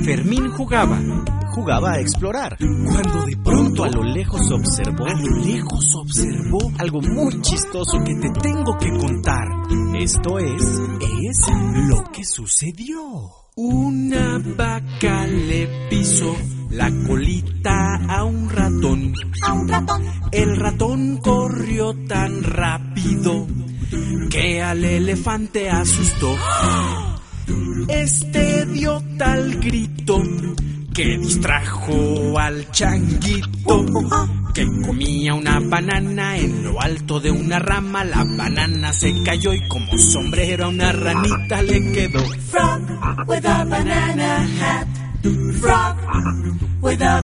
Fermín jugaba a explorar, cuando de pronto a lo lejos observó algo muy chistoso que te tengo que contar. Esto es lo que sucedió. Una vaca le pisó la colita a un ratón. El ratón corrió tan rápido que al elefante asustó. Este dio tal grito que distrajo al changuito, que comía una banana en lo alto de una rama. La banana se cayó y como sombrero a una ranita le quedó. Frog with a banana hat. Frog with a